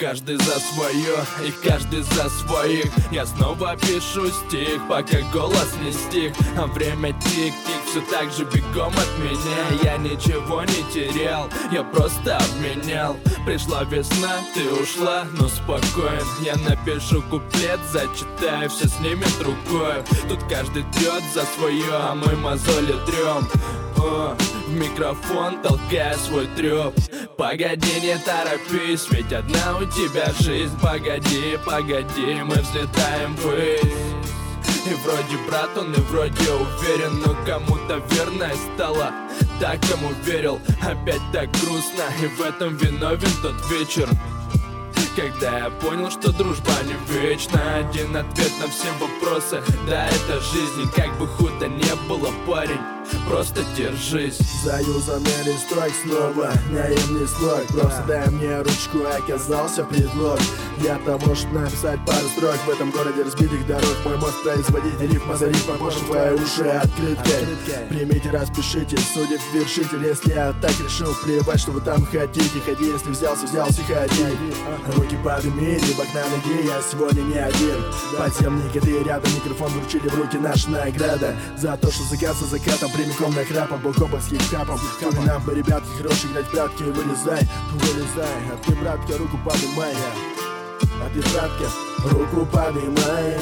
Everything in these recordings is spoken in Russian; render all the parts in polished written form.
Каждый за свое и каждый за своих. Я снова пишу стих, пока голос не стих. А время тик-тик, все так же бегом от меня. Я ничего не терял, я просто обменял. Пришла весна, ты ушла, но спокоен. Я напишу куплет, зачитаю, все снимет рукой. Тут каждый трет за свое, а мы мозоли трем. В микрофон толкая свой трёп. Погоди, не торопись, ведь одна у тебя жизнь. Погоди, погоди, мы взлетаем ввысь. И вроде брат он, и вроде уверен, но кому-то верность стала так, кому верил. Опять так грустно, и в этом виновен тот вечер, когда я понял, что дружба не вечна. Один ответ на все вопросы, да, это жизнь. И как бы худо не было, парень, просто держись. Заюзанный листрок снова, наивный слог. Просто дай мне ручку, оказался предлог для того, чтобы написать пару строк. В этом городе разбитых дорог мой мозг производить рифм, а за рифм поможет твои уши открыткой. Примите, распишите, судит вершитель. Если я так решил, плевать, что вы там хотите. Ходи, если взялся, взялся, ходи. Руки подними, рыбок на ноге, я сегодня не один. Подземные коты рядом, микрофон вручили в руки, наша награда за то, что закат за закатом, прямиком на храпом, бок о бок с хип-хапом. Кто нам, мы, ребятки, хорошие, играть в прятки, вылезай, вылезай. А ты, братка, руку поднимай. А ты, братка, руку поднимай.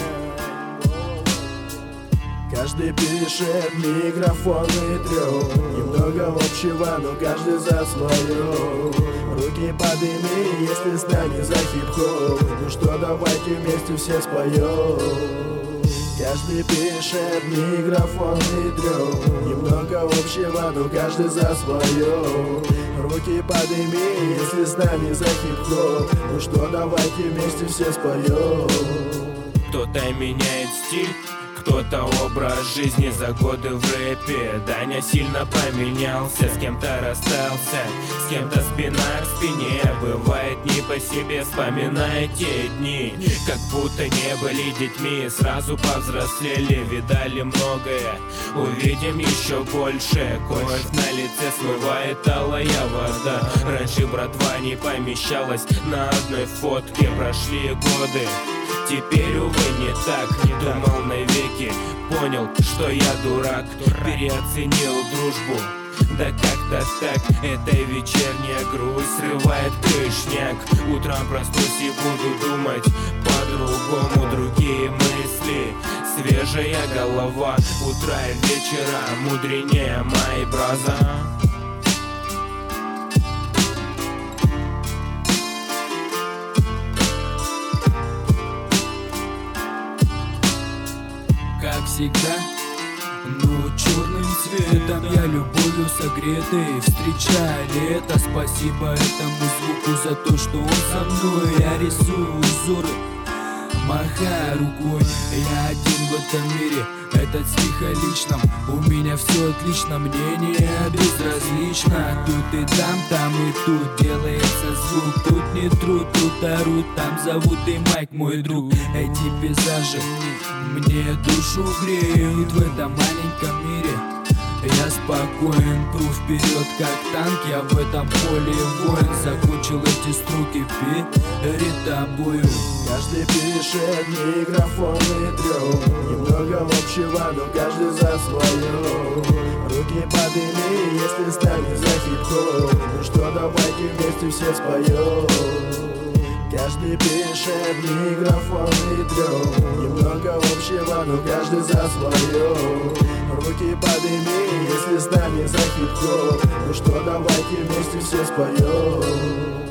Каждый пишет, микрофон и трёп. Немного общего, но каждый за свое. Руки подними, если с нами за хип-хоп. Ну что, давайте вместе все споем. Каждый пишет, микрофон и трёп. Немного общего, но каждый за свое. Руки подними, если с нами за хип-хоп. Ну что, давайте вместе все споем. Кто-то меняет стиль, кто-то образ жизни за годы в рэпе. Даня сильно поменялся, с кем-то расстался, с кем-то спина к спине. Бывает не по себе, вспоминая те дни, как будто не были детьми. Сразу повзрослели, видали многое, увидим еще больше. Кровь на лице смывает алая вода. Раньше братва не помещалась на одной фотке. Прошли годы, теперь, увы, не так. Думал навеки, понял, что я дурак. Переоценил дружбу, да как-то так. Эта вечерняя грусть срывает крышняк. Утром проснусь и буду думать по-другому, другие мысли, свежая голова. Утра и вечера мудренее моей браза. Как всегда, но черным цветом я любовью согретый встречаю лето. Спасибо этому звуку за то, что он со мной. Я рисую узоры, махая рукой. Я один в этом мире, этот стих о личном. У меня все отлично, мнение безразлично. Тут и там и тут делается звук. Тут не труд, тут орут, там зовут и Майк, мой друг. Эти пейзажи мне душу греют в этом маленьком мире. Я спокоен, пру вперед как танк, я в этом поле воин. Закончил эти строки перед тобою. Каждый пишет, микрофон и трёп. Немного общего, но каждый за свое. Руки подними, если с нами за хип-хоп. Ну что, давайте вместе все споем. Каждый пишет, микрофон и трёп. Немного общего, но каждый за свое. Руки подними, если с нами за хип-хоп. Ну что, давайте вместе все споем.